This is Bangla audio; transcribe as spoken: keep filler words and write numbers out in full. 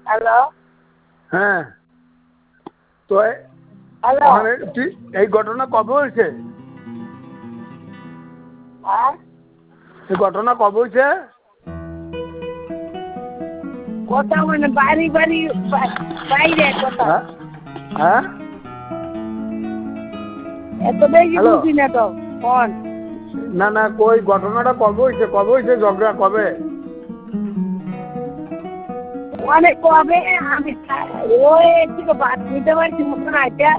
হ্যালো হ্যাঁ তো হ্যালো ওখানে তুই এই ঘটনা কবে হয়েছে হ্যাঁ এই ঘটনা কবে হয়েছে কথা মানে বাড়ি বাড়ি বাইরে কথা হ্যাঁ হ্যাঁ এত বেশি হ্যালো বুঝি না তো ফোন না না কই ঘটনাটা কবে হয়েছে কবে হয়েছে ঝগড়া কবে অনেক কবে আমি ওই থেকে বাদ নিতে পারছি মতন আইটা